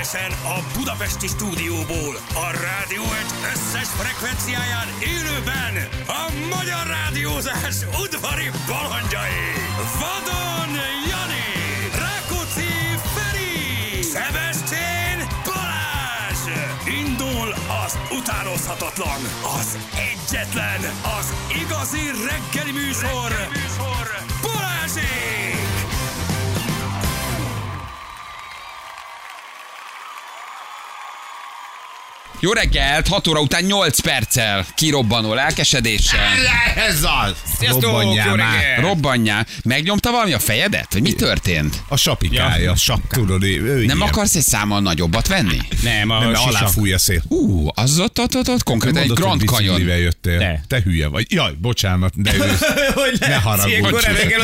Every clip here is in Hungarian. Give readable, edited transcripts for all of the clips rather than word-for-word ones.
Élőben a budapesti stúdióból, a rádió egy összes frekvenciáján élőben a magyar rádiózás udvari balandjai. Vadon Jani, Rákóczi Feri, Szebestén Balázs. Indul az utánozhatatlan, az egyetlen, az igazi reggeli műsor, Balázsék! Jó reggelt, 6 óra után 8 perccel kirobbanó lelkesedéssel. Ez az! Sziasztok, Robbanjál már! Robbanjál. Megnyomta valami a fejedet? Vagy mi történt? A sapikája. Tudod, ő Nem akarsz egy számmal nagyobbat venni? Nem, alá fúj a szél. Az ott konkrétan egy Grand Canyon. Biciklivel jöttél. Te hülye vagy. Jaj, bocsánat, de ő... Ne haragudj.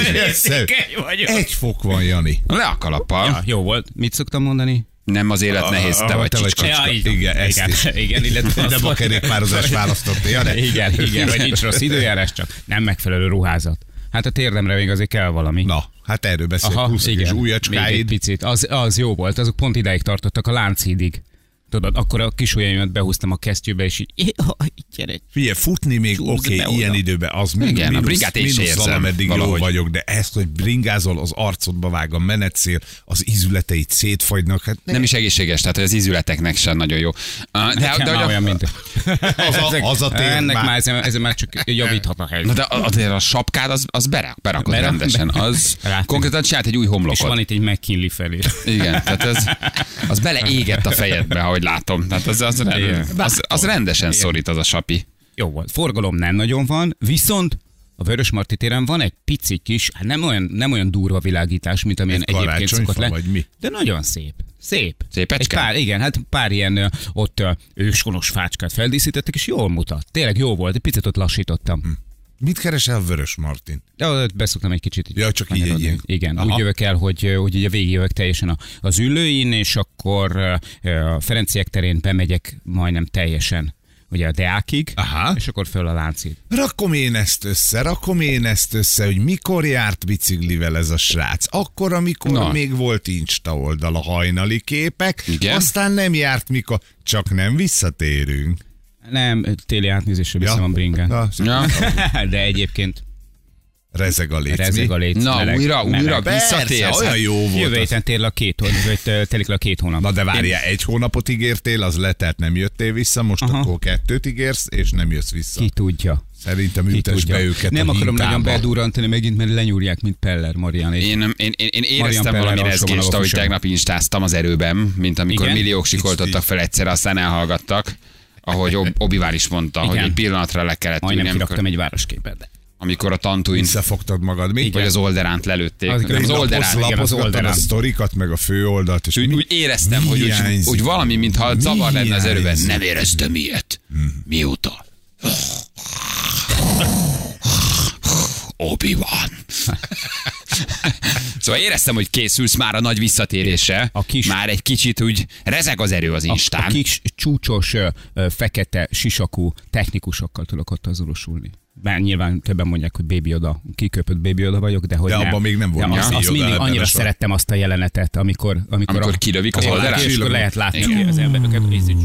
Egy fok van, Jani. Le a kalappal. Ja, jó volt. Mit szoktam mondani? Nem az élet nehéz, te vagy csicska. Ja, igen, ezt is. Igen, illetve de a kerékpározás választottél, ja, igen, vagy nincs rossz időjárás, csak nem megfelelő ruházat. Hát a térdemre még azért kell valami. Na, hát erről beszélünk. 20 és ujjacskáid. Picit. Az jó volt, azok pont ideig tartottak a Lánchídig. Tudod, akkor a kis ujjaimat behúztam a kesztyűbe, és így, gyere. Figyelj, futni még oké, ilyen időben, az igen, a bringát is érzem, ameddig valahogy. jó vagyok, de ezt, hogy bringázol, az arcodba vág a menetszél, az ízületeit szétfagynak. Hát nem is egészséges, tehát hogy az ízületeknek sem nagyon jó. De olyan, mint... az a tér ennek már... ez már csak javíthat a helyzet. De azért a sapkád, az berakod rendesen. Az konkrétan csinált egy új homlokot. És van itt egy McKinley felé. Igen, tehát az beleégett a fejedbe, ahogy látom. Tehát az rendesen szorít az a sapi. Jó volt. Forgalom nem nagyon van, viszont a Vörösmarty téren van egy pici kis, hát nem olyan durva világítás, mint amilyen egyébként szokott lenni. Vagy mi? De nagyon szép. Szépecske? Igen, hát pár ilyen ott őskonos fácskát feldíszítettek, és jól mutat. Tényleg jó volt, egy picit ott lassítottam. Mit keresel Vörösmartyn? Ja, beszoktam egy kicsit. Ja, csak így egy ilyen. Igen, úgy jövök el, hogy ugye végigjövök teljesen az Üllőin, és akkor a Ferenciek terén bemegyek majdnem teljesen ugye a Deákig, és akkor föl a Lánchíd. Rakom én ezt össze, hogy mikor járt biciklivel ez a srác. Akkor, amikor még volt Insta oldal, a hajnali képek, igen? Aztán nem járt mikor, csak nem visszatérünk. Nem, téli átnézésre viszem a bringán. Ja. De egyébként rezeg a léc. Na, meleg, újra visszatérsz. Olyan jó volt. Jövő héten telik le a 2 hónap. Na de várjál, 1 hónapot ígértél, az letelt, nem jöttél vissza, most akkor 2 ígérsz, és nem jössz vissza. Ki tudja. Szerintem ültess be őket nem a akarom hintába. nagyon bedurrantani megint, mert lenyúrják, mint Peller Marian. Én éreztem valami rezgést, ahogy tegnap instáztam az erőben, mint amikor milliók sikoltottak fel egyszer, aztán elhallgattak. Ahogy Obi-Wan is mondta, hogy egy pillanatra le kellett ülni. Majdnem kiraktam egy városképet. Amikor a Tantuin... Visszafogtad magad, mi? Vagy az Olderánt lelőtték. Az Olderant. A sztorikat, meg a főoldalt. És úgy éreztem, hogy úgy valami, mintha zavar lenne az erőben. Nem éreztem ilyet. Mióta? Obi-Wan. Szóval éreztem, hogy készülsz már a nagy visszatérésre. Már egy kicsit úgy rezeg az erő az Instán. A kis csúcsos, fekete, sisakú technikusokkal tudok ott azonosulni. Bár nyilván többen mondják, hogy Baby Yoda, kiköpött Baby Yoda vagyok, de hogy de nem. abban még nem volt. Azt mindig annyira szerettem azt a jelenetet, amikor kilövik az Olderát. És akkor lehet látni az embereket,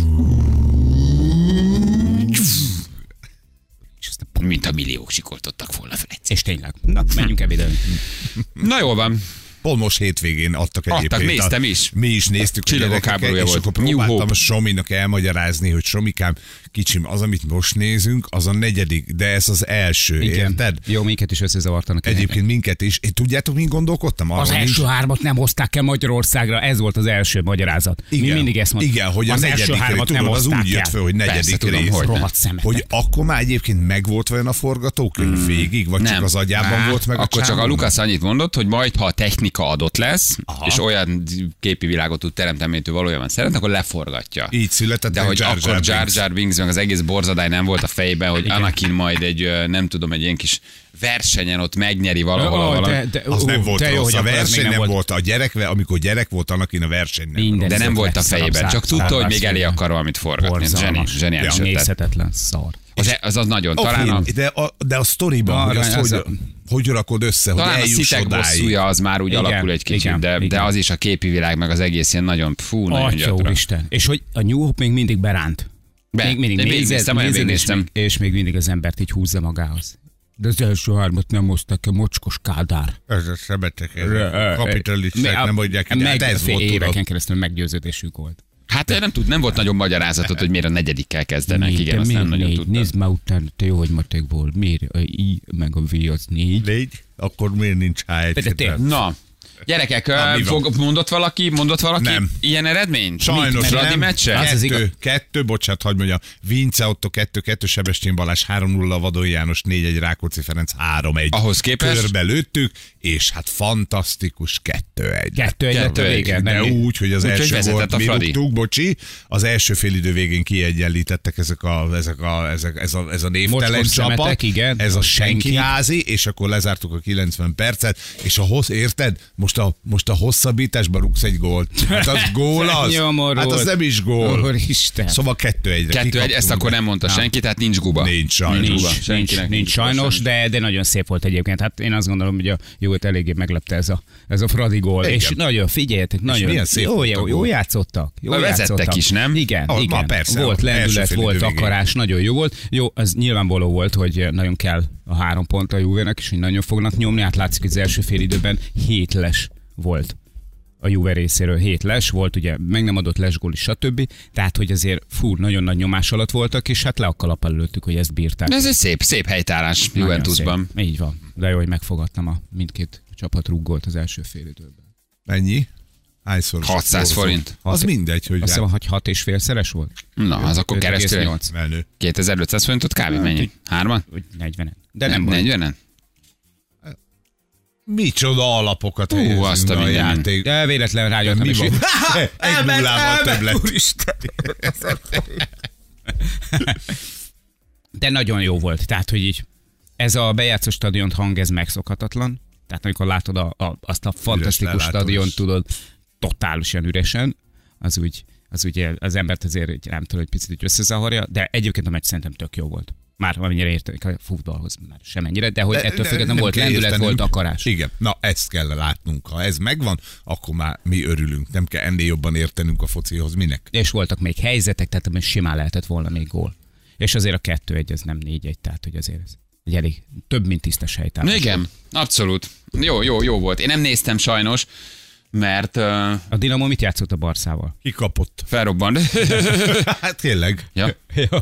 mint a milliók sikoltottak volna fel egyszer. És tényleg. Na, menjünk ebédelni. Na jól van. Pont most hétvégén adtak egyébként. Néztem is. Mi is néztük. Csillagok háborúja volt. És akkor próbáltam a Sominak elmagyarázni, hogy Somikám, kicsim, az, amit most nézünk, az a 4., de ez az első, érted? Jó, minket is összezavartanak. Egyébként minket is. Tudjátok, min gondolkodtam? Az első 3-at nem hozták el Magyarországra, ez volt az első magyarázat. Igen, mi mindig ezt mondtuk. Igen, hogy az első 3-at nem hozták az úgy jött föl, hogy 4. rész. Hogy akkor már egyébként megvolt olyan a forgatókönyv végig, vagy csak az agyában volt meg akkor csak a Lukasz annyit mondott, hogy majd, ha a technika adott lesz, és olyan képi világot tud teremteni, amit ő valójában szeret, akkor leforgatja. Így született. De hogy akkor Jar Jar Binks meg az egész borzadály nem volt a fejében, hogy Anakin majd egy, nem tudom, egy ilyen kis versenyen ott megnyeri valahol. Az nem volt rossz, a verseny nem volt. A gyerek, amikor gyerek volt, annak én a verseny nem volt. De nem volt a fejében, csak tudta, hogy még elé akar valamit forgatni. Zseniális ötlet. Nézhetetlen szar. Az nagyon, talán de a sztoriban, hogy rakod össze, hogy eljuss odáig. Talán a szitek bosszúja az már úgy alakul egy kicsit, de az is a képi világ, meg az egész ilyen nagyon, nagyon gyakran. És hogy a New Hope még mindig beránt. Még mindig nézem, és még mindig az embert így húzza magához. De az első 3-at nem hozták a mocskos Kádár. Ez a szemetek, kapitalisták nem mondják ide. Hát ez volt, éveken keresztül meggyőződésük volt. Hát nem volt nagyon magyarázatot, hogy miért a 4-kel kezdenek. Igen, azt nem nagyon tudtam. Nézd már utána, te jó, hogy matekból. Miért a I meg a V az 4? 4? Akkor miért nincs H1? Na, gyerekek, mondott valaki nem. Ilyen eredményt? Sajnos nem. Kettő, bocsánat, hagyd mondjam. Vince Otto 2-2, Sebestyén Balázs 3-0, Vadon János 4-1, Rákóczi Ferenc 3-1. Ahhoz képest? Körbe lőttük, és hát fantasztikus 2-1. 2-1 de úgy, hogy az első volt, mi rúgtuk, bocsi, az első félidő végén kiegyenlítettek ez a névtelen csapat, ez a senkiházi, és akkor lezártuk a 90 percet, és érted? Most a hosszabbításban rúgsz egy gólt. Hát az gól az. Hát az nem is gól. Szóval 2-1-re. 2-1, ezt akkor nem mondta senki, tehát nincs guba. Nincs sajnos. Nincs sajnos, de nagyon szép volt egyébként. Hát én azt gondolom, hogy a Júlt eléggé meglepte ez a Fradi gól. És nagyon, figyeljetek, nagyon jó játszottak. Vezettek is, nem? Igen. Volt lendület, volt akarás, nagyon jó volt. Jó, az nyilvánvaló volt, hogy nagyon kell a 3 pont a Juvének, és hogy nagyon fognak nyomni. Hát látszik, hogy az első fél időben 7 les volt a Juve részéről, 7 les volt, ugye meg nem adott lesgól is, stb. Tehát, hogy azért nagyon nagy nyomás alatt voltak, és hát le a kalap előttük, hogy ezt bírták. Ez egy szép helytállás Juventusban. Így van. De jó, hogy megfogadtam mindkét csapat rúggolt az első fél időben. Ennyi? Hányszor? 600 forint. Az mindegy, hogy... Azt hiszem, hogy 6,5-szeres volt? Na, az akkor keresztül 2500 forintot kb. Mennyi? 3-an? 40-en. De nem 40-en? Micsoda alapokat helyezünk a játék. De véletlen rájöttem. Mi van? Egy nullával több lett. De nagyon jó volt. Tehát, hogy így ez a bejátszó stadiont hang, ez megszokhatatlan. Tehát amikor látod azt a fantasztikus stadiont, tudod, totálisan üresen, az úgy az embert azért nem tudom, hogy picit összezavarja, de egyébként a meccs szerintem tök jó volt. Már amennyire értenek a futballhoz, már semennyire, de hogy ettől függetlenül volt lendület, volt akarás. Igen, na ezt kell látnunk. Ha ez megvan, akkor már mi örülünk. Nem kell ennél jobban értenünk a focihoz, minek. És voltak még helyzetek, tehát simán lehetett volna még gól. És azért a 2-1, ez nem 4-1, tehát hogy azért ez egy elég több, mint tisztes helytállás. Igen, abszolút. Jó volt. Én nem néztem sajnos, mert... A Dinamo mit játszott a Barszával? Ki kapott? Felrobbant. Hát tényleg. Ja.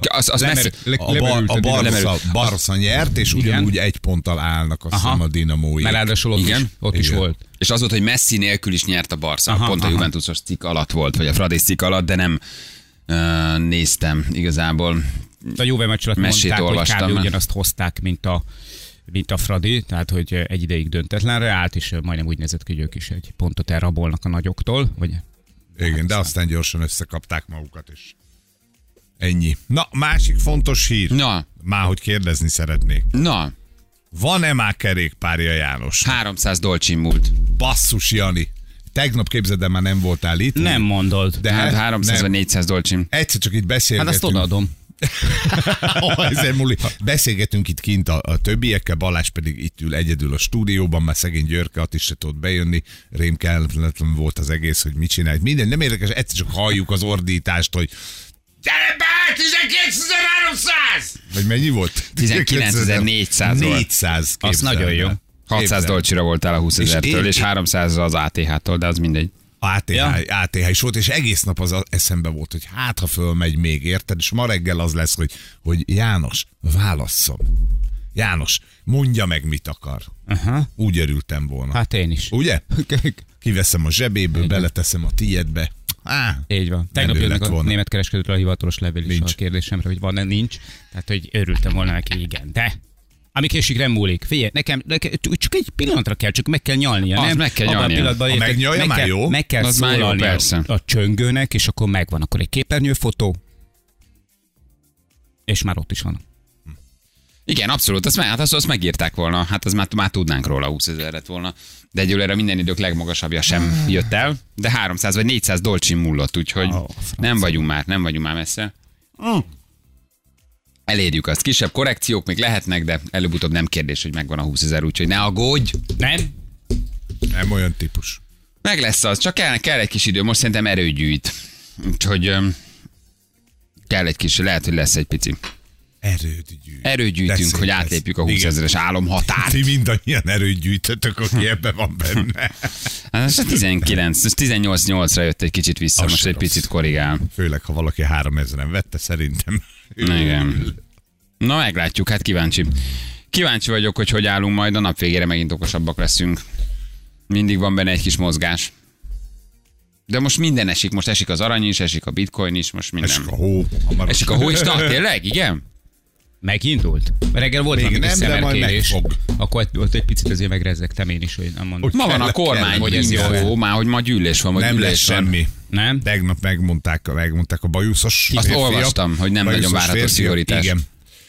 A Barca nyert, és ugyanúgy 1 ponttal állnak a Dinamói. Mert ráadásul ott is volt. És az volt, hogy Messi nélkül is nyert a Barca. Pont a Juventusos cikk alatt volt, vagy a Fradi cikk alatt, de nem néztem igazából. A Juve meccs alatt mondták, hogy kb. Ugyanazt hozták, mint a Fradi, tehát hogy egy ideig döntetlenre állt, és majdnem úgy nézett ki, hogy ők is egy pontot elrabolnak a nagyoktól. Vagy... Igen, de aztán gyorsan összekapták magukat, és ennyi. Na, másik fontos hír. Na. Már hogy kérdezni szeretnék. Na. Van-e már kerékpárja János? 300 dolcsin múlt. Basszus, Jani. Tegnap képzeld, de már nem voltál itt. Nem mondod. De hát 300 vagy 400 dolcsin. Egyszer csak itt beszélgetünk. Hát azt odaadom. Beszélgetünk itt kint a többiekkel, Balázs pedig itt ül egyedül a stúdióban, már szegény Györke is se tudott bejönni, rémkelletlen volt az egész, hogy mit csinálj. Minden nem érdekes, egyszer csak halljuk az ordítást, hogy gyere be, 19.300! Vagy mennyi volt? 19.400 volt. 400, az nagyon jó. 600 dolcsira voltál a 20 000-től, és 300 az ATH-tól, de az mindegy. ATH is volt, és egész nap az eszembe volt, hogy hát ha fölmegy még, érted? És ma reggel az lesz, hogy János, válasszon. János, mondja meg, mit akar. Úgy örültem volna. Hát én is. Ugye? Kiveszem a zsebéből, beleteszem a tiédbe. Így van. Tegnap jönnek a német kereskedőtől a hivatalos levél is a kérdésemre, hogy van-e, nincs. Tehát, hogy örültem volna neki, igen. De ami késik nem múlik. Figyelj, nekem csak egy pillanatra kell, csak meg kell nyalnia, nem? Meg kell nyalnia. Ha megnyalja, már jó. Meg kell szólalni a csöngőnek, és akkor megvan. Akkor egy képernyőfotó, és már ott is van. Igen, abszolút, azt megírták volna, hát az már tudnánk róla, 20 000 lett volna. De egyelőre minden idők legmagasabbja sem jött el, de 300 vagy 400 dolcsin mullott, úgyhogy nem vagyunk már messze. Elérjük azt. Kisebb korrekciók még lehetnek, de előbb-utóbb nem kérdés, hogy megvan a 20 000, úgyhogy ne aggódj. Nem olyan típus. Meg lesz az, csak kell egy kis idő, most szerintem erőgyűjt. Úgyhogy kell egy kis, lehet, hogy lesz egy pici. Erőgyűjtünk, hogy átlépjük a 20 000-es álomhatárt. Ti mindannyian erőgyűjtötök, aki ebben van benne. Hát 18-8-ra jött egy kicsit vissza, most egy picit korrigál. Főleg, ha valaki 3000-en vette, szerintem. Igen. Na, meglátjuk, hát kíváncsi. Kíváncsi vagyok, hogy állunk majd, a nap végére megint okosabbak leszünk. Mindig van benne egy kis mozgás. De most minden esik, most esik az arany is, esik a bitcoin is, most minden. Esik a hó. Esik a hó is, tényleg, igen? Megindult? Reggel volt valami kis szemerkélés. Akkor ott egy picit azért megrezzegtem én is, hogy nem mondom. Ma van a kormány, hogy ez jó, már hogy ma gyűlés van, nem lesz semmi. Nem? Tegnap megmondták a bajuszos. Azt olvastam, hogy nem nagyon várható szigorítás. Igen.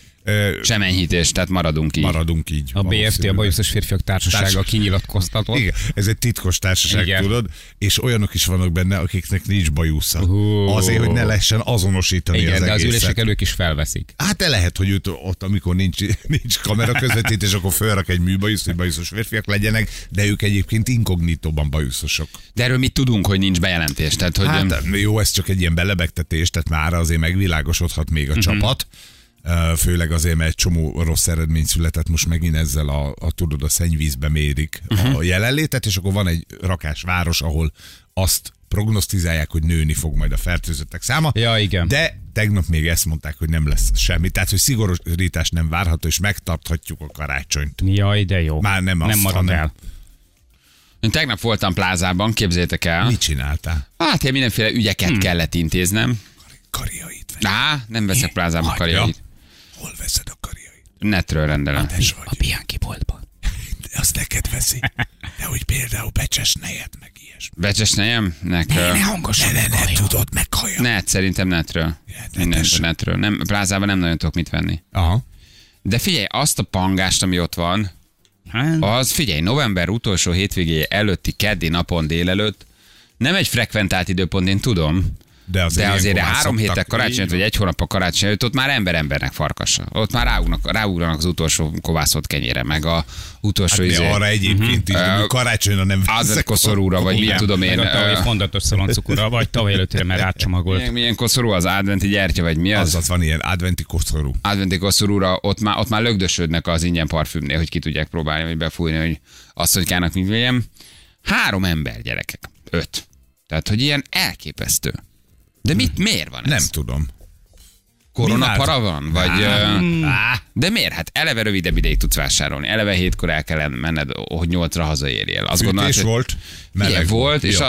Sem enyhítés, tehát maradunk így. A BFT, a Bajuszos Férfiak Társasága kinyilatkoztatott. Igen, ez egy titkos társaság, igen. Tudod, és olyanok is vannak benne, akiknek nincs bajusza. Azért, hogy ne lehessen azonosítani igen, az de egészet. Az ülések elők is felveszik. Hát de lehet, hogy ott, amikor nincs kamera közvetítés, akkor felrak egy műbajuszt, hogy bajuszos férfiak legyenek, de ők egyébként inkognitóban bajuszosok. De erről mit tudunk, hogy nincs bejelentés? Tehát, hogy hát jó, ez csak egy ilyen belebegtetés, tehát már azért megvilágosodhat még a csapat. Főleg azért, mert egy csomó rossz eredmény született, most megint ezzel tudod, a szennyvízbe mérik a jelenlétet, és akkor van egy rakás város, ahol azt prognosztizálják, hogy nőni fog majd a fertőzöttek száma. Ja, igen. De tegnap még ezt mondták, hogy nem lesz semmi. Tehát, hogy szigorítás nem várható, és megtarthatjuk a karácsonyt. Jaj, de jó. Már nem marad el. Én tegnap voltam plázában, képzeljétek el. Mit csináltál? Hát én mindenféle ügyeket kellett intéznem. Karjait veszed. Nem veszek plázában karjait. Hol veszed a karjait? Netről rendelem. A Bianchi boltban. De azt neked veszi. De hogy például becsesnejet meg ilyesmi. Becsesnejem? Ne hangosan. Ne tudod, meghallja. Net, szerintem netről. Mindent netről. Nem, plázában nem nagyon tudok mit venni. Aha. De figyelj, azt a pangást, ami ott van, az figyelj, november utolsó hétvégéje előtti keddi napon délelőtt, nem egy frekventált időpont, én tudom, de azért 3 héttel karácsony, vagy 1 hónap a karácsony előtt, ott már embernek farkasa. Ott már ráugranak az utolsó kovásztott kenyére, meg a utolsó arra egyébként is, karácsonyra nem veszek. Adventkoszorúra, vagy mit tudom én. Meg a tavalyi fondatos szaloncukura, vagy tavaly előttére, mert átcsomagolt. Milyen koszorú az adventi gyertya, vagy mi az? Az van ilyen adventi koszorú. Adventi koszorúra, ott már lögdösödnek az ingyen parfümnél, hogy ki tudják próbálni, vagy befújni, hogy asszonykának mit vegyem. 3 ember, gyerekek. 5. Tehát, hogy ilyen elképesztő. De miért van ez? Nem tudom. Koronapara van? Vagy, de miért? Hát eleve rövidebb ideig tudsz vásárolni. Eleve 7-kor el kell menned, hogy 8-ra hazaérjél. Azt gondolod, hogy volt, meleg volt, és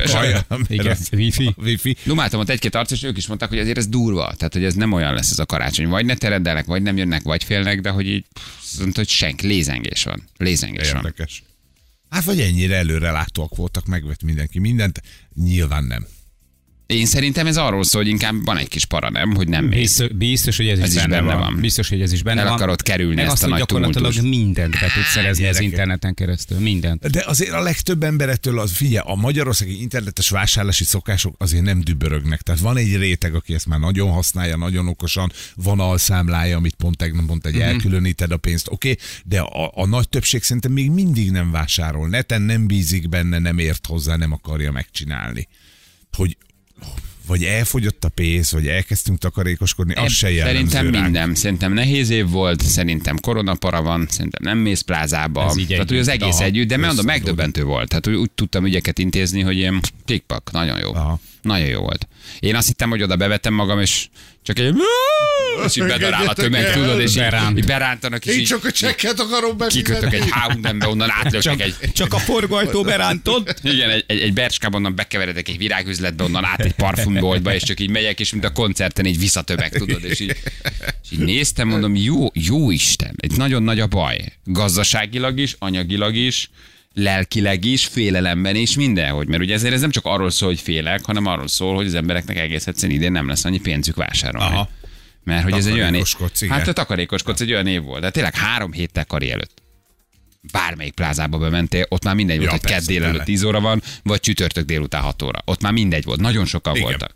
wifi. Dumáltam ott 1-2 arc, és ők is mondták, hogy azért ez durva. Tehát, hogy ez nem olyan lesz ez a karácsony. Vagy ne teredelnek, vagy nem jönnek, vagy félnek, de hogy így, hogy lézengés van. Érdekes. Hát vagy ennyire előrelátóak voltak, megvett mindenki mindent. Nyilván nem. Én szerintem ez arról szól, hogy inkább van egy kis para, nem? Hogy nem biztos, hogy ez is benne van. Biztos, hogy ez is benne van. El akarod kerülni meg ezt a nagy tumultus. Gyakorlatilag mindent be tudsz szerezni az interneten keresztül. Mindent. De azért a legtöbb emberettől, figyelj, a magyarországi internetes vásárlási szokások azért nem dübörögnek. Tehát van egy réteg, aki ezt már nagyon használja, nagyon okosan, van alszámlája, amit pont tegnap mondta, hogy elkülöníted a pénzt, oké, de a nagy többség szerintem még mindig nem vásárol. Neten nem bízik benne, nem ért hozzá, nem akarja megcsinálni. Hogy vagy elfogyott a pénz, vagy elkezdtünk takarékoskodni, az se jellemző szerintem ránk. minden. Szerintem nehéz év volt, szerintem koronapara van, szerintem nem mész plázába. Tehát, hogy az egész együtt, de mondom, megdöbbentő volt. Tehát úgy tudtam ügyeket intézni, hogy ilyen tikpak, nagyon jó. Aha. Nagyon jó volt. Én azt hittem, hogy oda bevettem magam, és csak egy... és így bedarál a tömeg, tudod, és így berántanak, és én csak a csekket akarom befizetni. Kikötök egy H&M-be, onnan átlöknek egy... Csak a forgóajtó berántott. Igen, egy bercskában onnan bekeveredek egy virágüzletbe, onnan át egy parfümboltba, és csak így megyek, és mint a koncerten így visszatömeg, tudod, és így néztem, mondom, jó Isten, egy nagyon nagy a baj. Gazdaságilag is, anyagilag is, lelkileg is, félelemben is, mindenhogy. Mert ugye ezért ez nem csak arról szól, hogy félek, hanem arról szól, hogy az embereknek egész egyszerűen idén nem lesz annyi pénzük vásárolni. Aha. Mert hogy ez egy olyan év. Hát a takarékoskodsz egy olyan év volt. De tényleg 3 héttel kari előtt. Bármelyik plázába bementél, ott már mindegy volt, hogy kedd délelőtt 10 óra van, vagy csütörtök délután 6 óra. Ott már mindegy volt. Nagyon sokan voltak.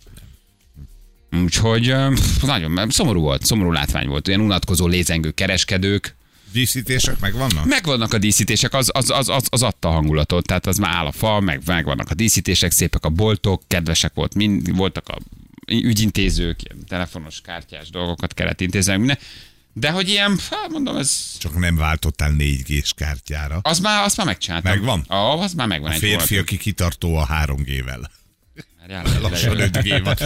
Úgyhogy nagyon szomorú volt, szomorú látvány volt. Olyan unatkozó lézengő kereskedők. Díszítések megvannak? Megvannak a díszítések, az adta hangulatot, tehát az már áll a fa, megvannak a díszítések, szépek a boltok, kedvesek voltak a ügyintézők, ilyen telefonos, kártyás dolgokat kellett intézni, minden. De hogy ilyen, mondom, ez... Csak nem váltottál 4G-s kártyára. Azt már megcsináltam. Megvan? Az már megvan. A férfi, aki kitartó a 3G-vel. Lassan 5G van.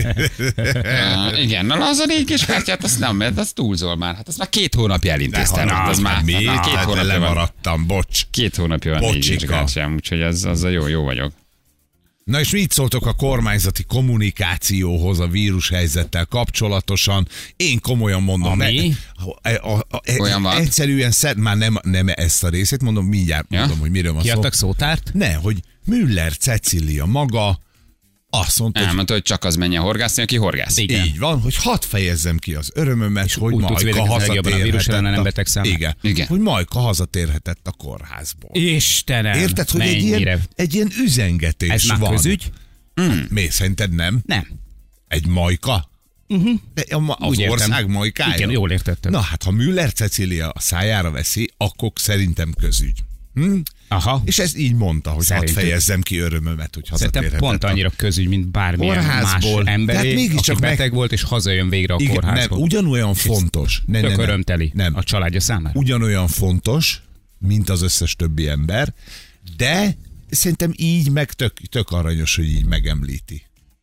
Igen, na az a 4G-s kártyát, azt nem, mert az túlzol már. Hát azt már 2 hónapja elintéztem. Az már 2 hónapja lemaradtam, bocs. 2 hónapja van 4G-s kártyám, úgyhogy az a jó vagyok. Na és mit szóltok a kormányzati kommunikációhoz a vírushelyzettel kapcsolatosan? Én komolyan mondom. Ami? Olyan van. Egyszerűen már nem ezt a részét mondom, mindjárt mondom, hogy miről van szó. Kiadtak szótárt? Ne, hogy Müller Cecília maga azt mondta, elmondta, hogy csak az menjen horgászni, aki horgász. Igen. Így van, hogy hadd fejezzem ki az örömömet, hogy Majka hazatérhetett. Igen. Hogy Majka hazatérhetett a kórházból. Istenem! Érted, hogy egy ilyen üzengetés ez van. Ez már közügy? Miért szerinted nem? Nem. Egy Majka? Az ország Majkája? Igen, jól értettem. Na hát, ha Müller Cecília a szájára veszi, akkor szerintem közügy. Aha. És ez így mondta, hogy hadd fejezzem ki örömömet, hogy hazatérhetett. Pont annyira közügy, mint bármilyen más emberé, aki beteg volt, és hazajön végre a kórházból. Nem, ugyanolyan fontos. Tök örömteli a családja számára. Ugyanolyan fontos, mint az összes többi ember, de szerintem így meg tök aranyos, hogy így megemlíti.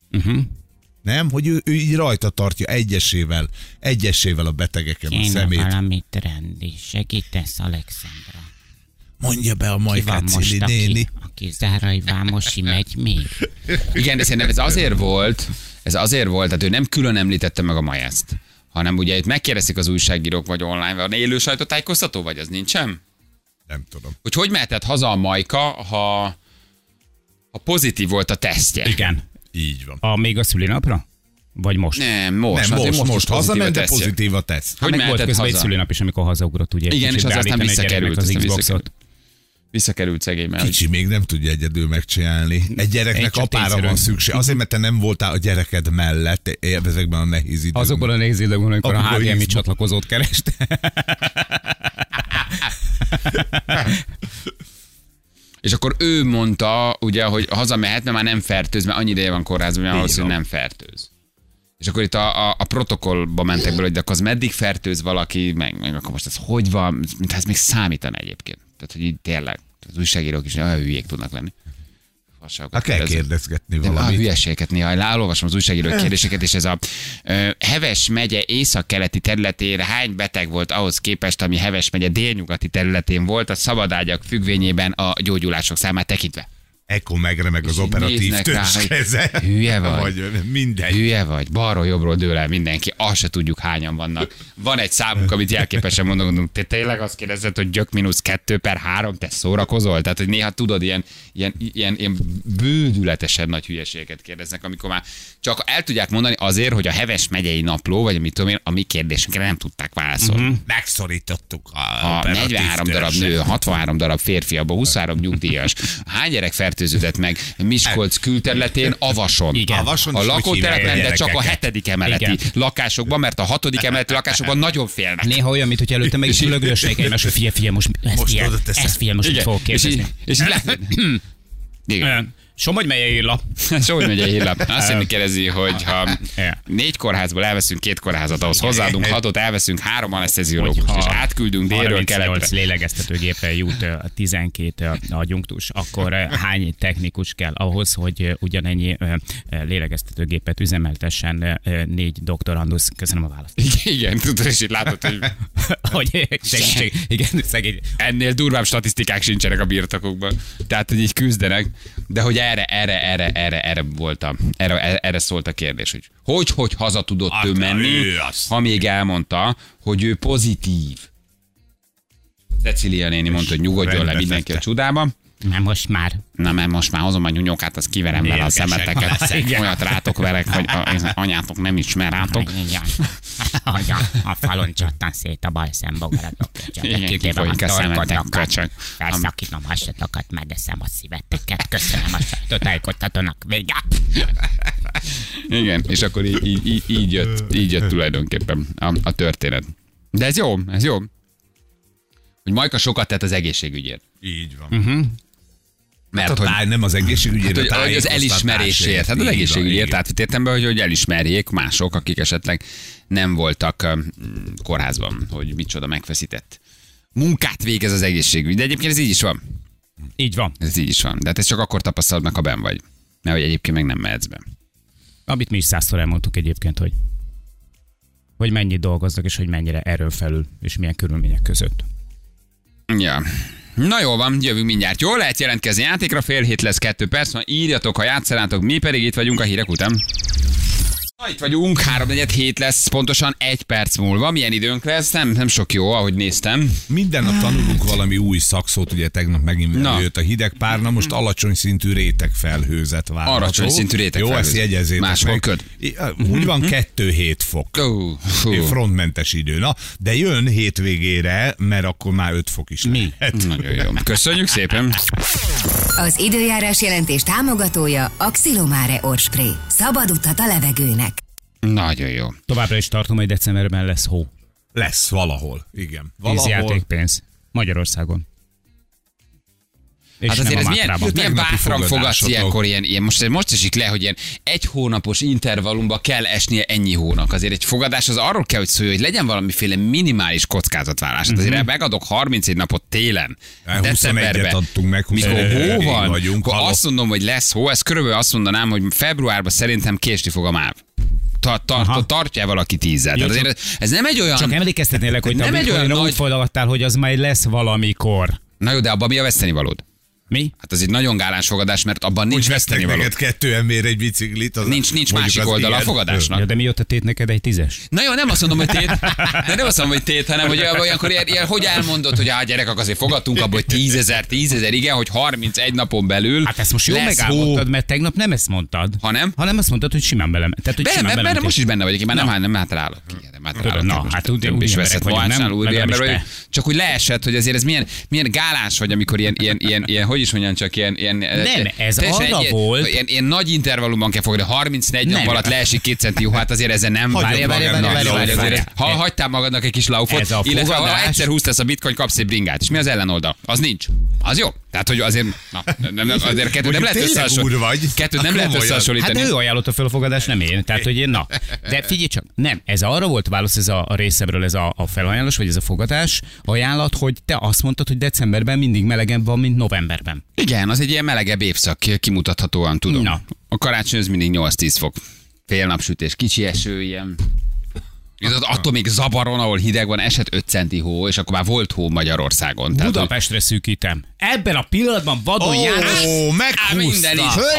Nem? Hogy ő így rajta tartja egyesével a betegeken a szemét. Kéne valamit rendi, segítesz, Alexandra. Mondja be a Majka Cili néni. Aki Zárai Vámosi megy még. Igen, de szerintem ez azért volt, tehát ő nem külön említette meg a Majeszt, hanem ugye itt megkérdezik az újságírók, vagy online, van élő sajtótájékoztató, vagy az nincsen? Nem tudom. Hogy mehetett haza a Majka, ha pozitív volt a tesztje? Igen. Így van. Még a szülinapra? Vagy most? Nem, most hazament, de pozitív a teszt. Hogy meg volt közben egy szülinap is, amikor hazaugrott, ugye? Igen, és aztán visszakerült az Xboxot. Visszakerült szegény mellett. Kicsi még nem tudja egyedül megcsinálni. Egy gyereknek apára van szükség. Azért, mert te nem voltál a gyereked mellett ezekben a nehéz időkben. Azokban a nehéz időkben, amikor a HDMI csatlakozót kereste. És akkor ő mondta, ugye, hogy hazamehet, mert már nem fertőz, mert annyi ideje van kórházban, hogy valószínűleg nem fertőz. És akkor itt a protokollba mentek bele, hogy de akkor az meddig fertőz valaki, meg akkor most ez hogy van, mintha ez még számítana egyébként. Tehát, hogy így tényleg, az újságírók is olyan hülyék tudnak lenni. Hát kell kérdezgetni valamit. A hülyeségeket néha, elolvasom az újságírók kérdéseket, és ez a Heves megye északkeleti területére hány beteg volt ahhoz képest, ami Heves megye délnyugati területén volt, a szabadágyak függvényében a gyógyulások számát tekintve. Ekkor megremeg az operatív törzskeze. Hülye vagy. Mindegy. Hülye vagy. Balról jobbról dől el mindenki. Azt se tudjuk, hányan vannak. Van egy számunk, amit jelképesen mondunk. Te tényleg azt kérdezed, hogy gök -2/3, te szórakozol? Tehát, hogy néha tudod, ilyen bődületesen nagy hülyeségeket kérdeznek, amikor már csak el tudják mondani azért, hogy a Heves megyei napló, vagy mit tudom én, a mi kérdésünkre nem tudták válaszolni. Megszorítottuk a 43 darab nő, 63 darab férfi, abban 23 nyugdíjas. Hány gyerek fertőződött meg Miskolc külterületén, Avason? Igen. Avason a lakótelepen, de csak a 7. emeleti lakásokban, mert a 6. emeleti lakásokban nagyon félnek. Néha olyan, mint hogy előtte meg is lögdösnék egymás, hogy figyelj, most mit fogok kérdezni. És igen. Somogy megyei hírlap. Somogy megyei hírlap. Azt mondja, kérdezi, hogy ha 4 kórházból elveszünk 2 kórházat, ahhoz hozzáadunk 6-ot, elveszünk 3 aneszteziológust, és átküldünk délről keletre. 38 lélegeztetőgépre jut 12 adjunktus, akkor hány technikus kell ahhoz, hogy ugyanennyi lélegeztetőgépet üzemeltessen 4 doktorandusz? Köszönöm a választ. Igen, tudod, és itt látod, hogy segítség. Igen, szegény. Ennél durvább statisztikák sincsenek a birtokokban. Tehát, hogy így küzdenek, de hogy erre voltam. Erre szólt a kérdés, hogy haza tudott ő menni, ha még elmondta, hogy ő pozitív. Cecília néni mondta, hogy nyugodjon le mindenki a csodában. Nem most már. Na, mert most már hozom a nyunyókát, azt kiverem vele a szemeteket. Olyat rátok verek, hogy anyátok nem ismer rátok. A falon csattan szét a bal szembogaratok. Igen, kifolyik a szemetek, köcsög. Felszakítom hasatokat, megeszem a szíveteket. Köszönöm a sajtótájékoztatónak. Vége. Igen, és akkor így jött tulajdonképpen a történet. De ez jó. Hogy Majka sokat tett az egészségügyért. Így van. Mert hogy nem az egészségügyért, hát, hogy az elismerésért. Hát az egészségügyért átvitt be, hogy elismerjék mások, akik esetleg nem voltak kórházban, hogy micsoda megfeszített munkát végez az egészségügy. De egyébként ez így is van. Így van. Ez így is van. De hát ez csak akkor tapasztalod meg, ha benn vagy. Mert hogy egyébként meg nem mehetsz be. Amit mi is 100-szor elmondtuk egyébként, hogy mennyit dolgoznak, és hogy mennyire erről felül, és milyen körülmények között. Ja. Na jó van, jövünk mindjárt. Jól lehet jelentkezni játékra, 6:30 lesz 2 perc, ma írjatok, ha játszanátok, mi pedig itt vagyunk a hírek után. Itt vagyunk, 3:47 lesz, pontosan 1 perc múlva. Milyen időnk lesz? Nem sok jó, ahogy néztem. Minden nap tanulunk valami új szakszót, ugye tegnap megint jött a hideg párna, most alacsony szintű rétegfelhőzet várható. Alacsony szintű rétegfelhőzet. Jó, ezt jegyezzétek máshol meg. köd. Úgy van 2-7 fok. Frontmentes idő. Na, de jön hétvégére, mert akkor már 5 fok is lehet. Nagyon jó. Köszönjük szépen. Az időjárás jelentés támogatója a Xilomare Orspray. Szabad utat a levegőnek. Nagyon jó. Továbbra is tartom, hogy decemberben lesz hó. Lesz valahol, igen. Vízjátékpénz. Magyarországon. És hát azért ez milyen bátran fogadsz ilyenkor ilyen most esik le, hogy ilyen 1 hónapos intervallumba kell esnie ennyi hónak. Azért egy fogadás az arról kell, hogy szóljon, hogy legyen valamiféle minimális kockázatvállalás. Azért megadok 31 napot télen, decemberben, adtunk meg, mikor hó van, vagyunk, akkor azt mondom, hogy lesz hó, ezt körülbelül azt mondanám, hogy februárban szerintem késni fog a MÁV. Tartja valaki 10-zel. Tehát azért ez nem egy olyan... Csak emlékeztetnélek, hogy te bitcoinra úgy folytogattál, hogy az majd lesz valamikor. Na jó, de abban mi a vesztenivalód? Mi? Hát ez egy nagyon gáláns fogadás, mert abban nincs vesztenivalód. Neked 2 ember egy biciklit. Nincs másik oldala a fogadásnak. Ja, de mi jött a tét neked egy 10-es? Na jó, nem azt mondom, hogy tét. De nem azt mondom, hogy tét, hanem hogy olyankor ilyen, hogy elmondod, hogy gyerekek, azért fogadtunk abból, hogy 10 000, igen, hogy 31 napon belül. Hát ezt most jól megálmodtad, mert tegnap nem ezt mondtad. Hanem azt mondtad, hogy simán belem. Mert most is benne vagyok, én már nem hátrálok. Na, hát úgy emberek vagyunk, csak úgy leesett, hogy azért ez milyen gáláns vagy, amikor ilyen, hogy is mondjam, csak ilyen nem, ez arra volt. Ilyen nagy intervallumban kell fogni, 34 nap alatt leesik 2 centi, jó, hát azért ezen nem. Várj. Ha hagytál magadnak egy kis laufot, illetve ha egyszer húztasz a bitcoin, kapsz egy bringát. És mi az ellenoldal? Az nincs. Az jó. Tehát, hogy azért, azért kettőt nem lehet összehasonlítani. Hát ő ajánlotta fel a fogadást, nem én. Tehát, hogy én, De figyelj csak, nem, ez arra volt válasz, ez a részemről, ez a felajánlás, vagy ez a fogadás ajánlat, hogy te azt mondtad, hogy decemberben mindig melegebb van, mint novemberben. Igen, az egy ilyen melegebb évszak, kimutathatóan tudom. Na. A karácsony az mindig 8-10 fok. Félnapsütés, kicsi eső, ilyen. Attól még Zabaron, ahol hideg van, esett 5 centi hó, és akkor már volt hó Magyarországon. Budapestre szűkítem. Ebben a pillanatban Vadon János meghúzta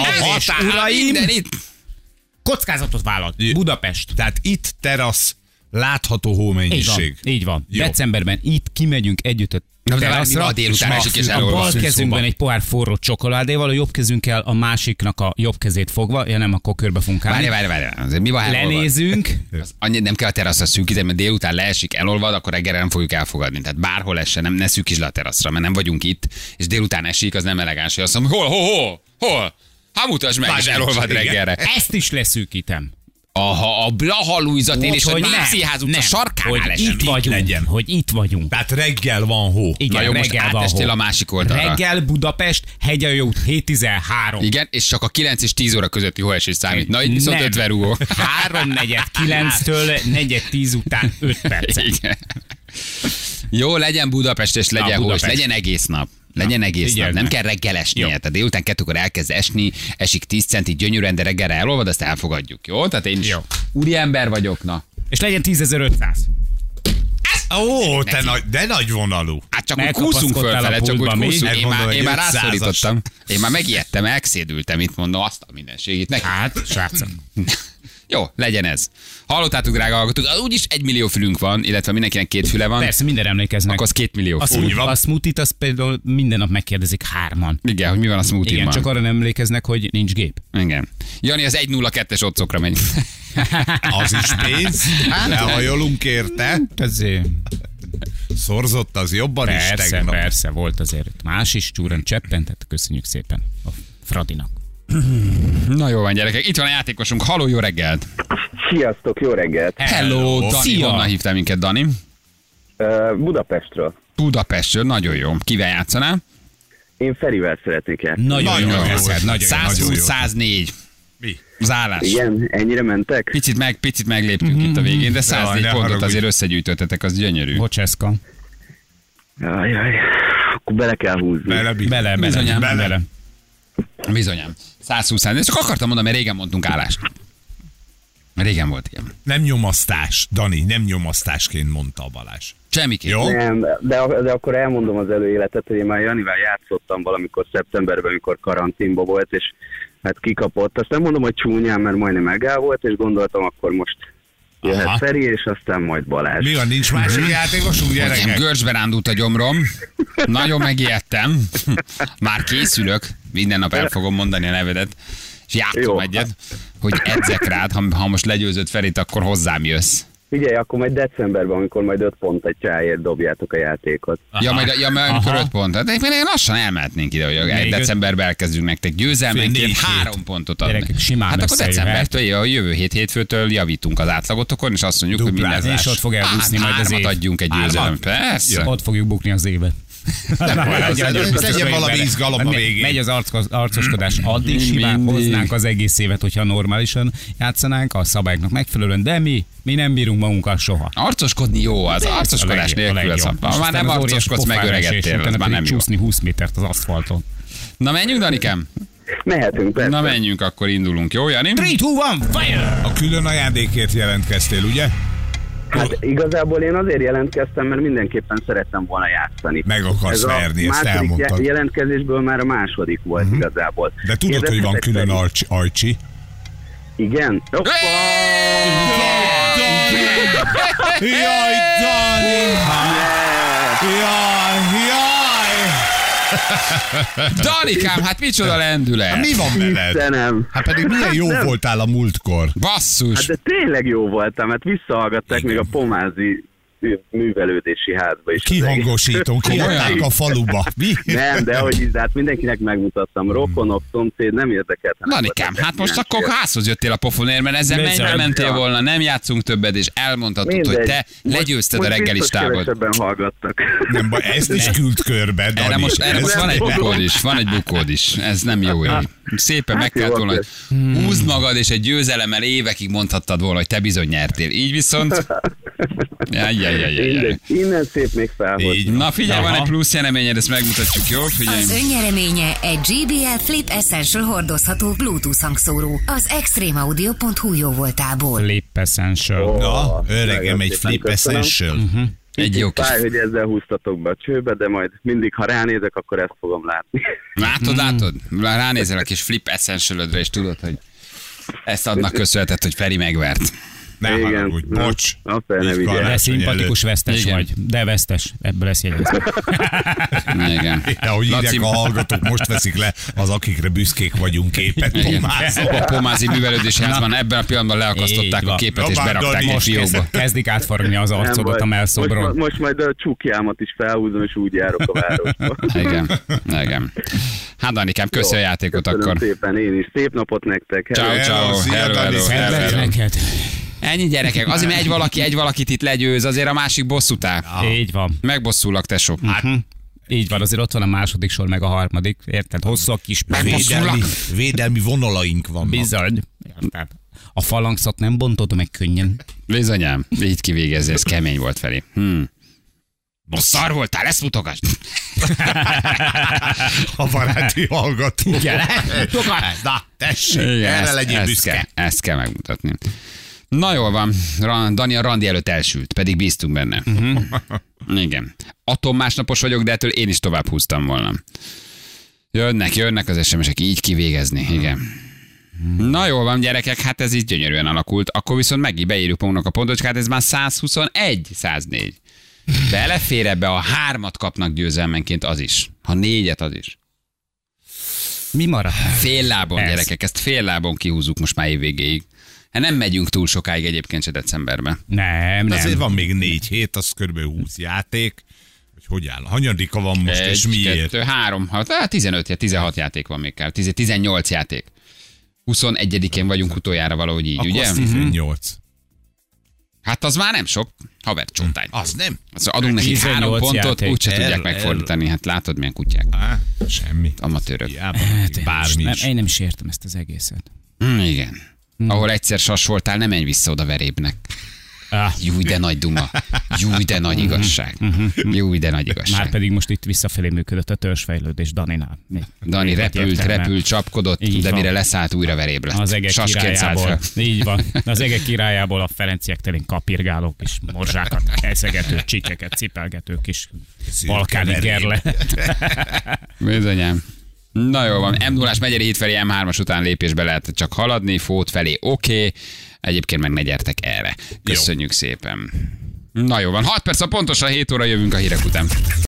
a uraim, kockázatot vállalt. Budapest. Tehát itt terasz, látható hómennyiség. Így van. Jó. Decemberben itt kimegyünk együtt a teraszra, a bal kezünkben egy pohár forró csokoládéval, a jobb kezünkkel a másiknak a jobb kezét fogva, nem, akkor körbe fogunk állni. Várj. Mi van, lenézünk. Nem kell a teraszra szűkíteni, mert délután leesik, elolvad, akkor reggelre nem fogjuk elfogadni. Tehát bárhol essen, ne szűkítsd le a teraszra, mert nem vagyunk itt, és délután esik, az nem elegáns, hogy azt mondom, hol? Hát mutasd meg, és elolvad reggelre. Ezt is leszűkítem. A Blaha Lujza tér és a Népszínház utca sarkánál hogy itt vagyunk. Tehát reggel van hó. Igen, jó, reggel van hó. A másik oldalra. Reggel Budapest, Hegyalja út 7-13. Igen, és csak a 9 és 10 óra közötti hóesés számít. Na, így viszont 50 rúgó. 3:49-től 4:10 után 5 perc. Igen. Jó, legyen Budapest, és legyen hó, és legyen egész nap. Legyen egész nap. Nem kell reggel esnie. Tehát délután 2-kor elkezd esni, esik 10 centi gyönyörűen, de reggelre elolvad, azt elfogadjuk. Jó? Tehát én is úriember vagyok, na. És legyen 10.500. Ó, de nagy vonalú. Hát csak úgy kúszunk fölfele, csak úgy kúszunk. Én már rászorítottam. Én már megijedtem, elszédültem, itt mondom azt a mindenségét. Hát, srácok. Jó, legyen ez. Hallottátok, drága hallgatók, úgyis 1 millió fülünk van, illetve mindenkinek 2 füle van. Persze, minden emlékeznek. Akkor az 2 millió fül. A smoothie-t azt például minden nap megkérdezik 3-an. Igen, hogy mi van a smoothie-ban. Igen, csak arra nem emlékeznek, hogy nincs gép. Igen. Jani, az 1-0-2-es otcokra megy. Az is pénz. Lehajolunk érte. Azért. Szorzott az jobban is tegnap. Persze, volt azért más is, csúran cseppentett, köszönjük szépen a Fradinak. Na jó van, gyerekek, itt van a játékosunk. Halló, jó reggelt! Sziasztok, jó reggelt! Hello, Dani, szia. Honnan hívtál minket, Dani? Budapestről. Budapestről, nagyon jó. Kivel játszanál? Én Ferivel szeretnék játszani. Nagyon jó. 120-104. Mi? Az állás. Igen, ennyire mentek? Picit megléptünk itt a végén, de 104 pontot azért összegyűjtöttetek, az gyönyörű. Bocseszka. Jaj, akkor bele kell húzni. Bele. Bizonyám. 120-104. Csak akartam mondani, mert régen mondtunk állást. Régen volt ilyen. Nem nyomasztás, Dani, nem nyomasztásként mondta a Balázs. Semmiképp. Jó? Nem, de akkor elmondom az előéletet, hogy én már Janivel játszottam valamikor szeptemberben, amikor karanténba volt, és hát kikapott. Azt nem mondom, hogy csúnyán, mert majdnem megáll volt, és gondoltam, akkor most jöhet Feri, és aztán majd Balázs. Mi van, nincs másik játékosunk, gyerekek? Görcsbe rándult a gyomrom. Nagyon megijedtem. Már készülök. Minden nap el fogom mondani a nevedet. És játszom egyet, hogy edzek rád, ha most legyőzött Ferit, akkor hozzám jössz. Figyelj, akkor majd decemberben, amikor majd 5 pont egy csáért dobjátok a játékot. Ja, majd amikor 5 pont. De én lassan elmehetnénk ide, hogy decemberben elkezdünk nektek győzelmenként 3 pontot adni. Hát akkor decembertől, a jövő hétfőtől javítunk az átlagotokon, és azt mondjuk, hogy minden és ott fog elbúszni majd az év. adjunk egy győzelem. Persze. Ott fogjuk bukni az évet. Legyen valami izgalom a végén. Megy az arcoskodás, addig simán hoznánk az egész évet, hogyha normálisan játszanánk a szabályoknak megfelelően, de mi nem bírunk magunkkal soha. Arcoskodni jó, az arcoskodás nélkül az. Már nem arcoskodsz, megöregedtél. Már nem csúszni 20 métert az aszfalton. Na menjünk, Danikám? Mehetünk, persze. Na menjünk, akkor indulunk, jó, Jani? 3, 2, 1, fire! A külön ajándékért jelentkeztél, ugye? Hát igazából én azért jelentkeztem, mert mindenképpen szerettem volna játszani. Meg akarsz verni, ezt elmondtad. Jelentkezésből már a második volt igazából. De tudod, hogy van külön Arcsi? Igen? Jaj, Dani! Jaj! Danikám, hát micsoda lendület. Hát mi van veled? Istenem. Hát pedig milyen jó voltál a múltkor. Basszus. Hát de tényleg jó voltam, hát visszahallgatták még a Pomázi művelődési házba is. Kihangosítom, kiadták a faluba. Mi? Nem, de hogy hát mindenkinek megmutattam. Rokonok, szomszéd, nem érdekelt. Danikám, hát most akkor házhoz jöttél a pofonért, mert ezzel mentél volna, nem játszunk többet, és elmondhatod, hogy te legyőzted a reggelistágot. Kevesebben hallgattak. Nem baj, ezt is küld körbe, Dani. Erre most van egy bukód is, ez nem jó így. Szépen meg kellett volna, hogy húzd magad, és egy győzelemmel évekig mondhattad volna, hogy te bizony nyertél. Így viszont... Innen szép még felhoz. Na figyelj, van egy plusz nyereményed, ezt megmutatjuk, jó? Figyelj. Az önnyereménye egy JBL Flip Essential hordozható Bluetooth hangszóró az extremeaudio.hu jó voltából. Flip Essential. Na, öregem, egy Flip Essential. Egy jó kis... Fáj, hogy ezzel húztatok be a csőbe, de majd mindig, ha ránézek, akkor ezt fogom látni. Látod? Ránézel a kis Flip Essential-ödre, és tudod, hogy ezt adnak köszönheted, hogy Feri megvert. Ne haragudj, bocs. De szimpatikus vesztes vagy. De vesztes, ebből lesz jegyezve. Igen. Ahogy írják a hallgatók, most veszik le az, akikre büszkék vagyunk képet. A Pomázi művelődési házban ebben a pillanatban leakasztották a képet, és berakták a fiókba. Kezdik átfaragni az arcodat a melszobron. Most majd a csukjámat is felhúzom, és úgy járok a városba. Igen. Hát Danikám, köszi a játékot akkor. Köszönöm szépen, én is. Szép napot nektek. Ciao. Hello. Ennyi, gyerekek, azért mert egy valakit itt legyőz, azért a másik bosszút áll. Így van. Megbosszulak, tesó. Így van, azért ott van a második sor, meg a harmadik. Érted? Hosszú a kis védelmi vonalaink vannak. Bizony. A falangszat nem bontod meg könnyen. Bizonyám, így kivégezni, ez kemény volt felé. Most szar voltál, ezt mutogasd! A baráti hallgató. Na, tessék, erre legyél büszke. Ezt kell megmutatni. Na jól van, Dani a randi előtt elsült, pedig bíztunk benne. Igen. Atommásnapos vagyok, de ettől én is tovább húztam volna. Jönnek az SMS-ek így kivégezni, igen. Na jól van, gyerekek, hát ez így gyönyörűen alakult. Akkor viszont megint beírjuk magunknak a pontocskát, ez már 121-104. Belefér ebbe, a 3-at kapnak győzelmenként, az is. Ha 4-et, az is. Mi maradt? Fél lábon, gyerekek, ezt fél lábon kihúzzuk most már évvégéig. Hát nem megyünk túl sokáig egyébként se decemberben. Nem. Azért van még 4 hét, az kb. 20 játék. Hogy áll? Hanyadika van most, és miért? 2, 3, 6, 15, 16 játék van még kell. 18 játék. 21-én vagyunk utoljára valahogy így, akkor ugye? Az 18. Hát az már nem sok. Haver csontány. Az nem. Az adunk nekik 3 pontot, úgyse tudják megfordítani. Hát látod, milyen kutyák. Semmi. Amatőrök. Bármi is. Én nem is értem ezt az egészet. Igen. Ahol egyszer sas voltál, nem menj vissza oda verébnek. Júj, de nagy duma. Júj, de nagy igazság. Júj, de nagy igazság. Már pedig most itt visszafelé működött a törzsfejlődés Daninál. Dani repült, csapkodott, így de van. Mire leszállt, újra verébre. Az egek királyából. Így van. Az egek királyából a Ferenciek telén kapirgálók és morzsákat eszegető, csikeket cipelgető kis balkáni gerle. Bizonyám. Na jó van, M0-ás Megyeri híd felé M3-as után lépésbe lehet csak haladni, Fót felé oké. Egyébként meg ne gyertek erre. Köszönjük szépen. Na jó van, 6 perc a pontosan 7 óra jövünk a hírek után.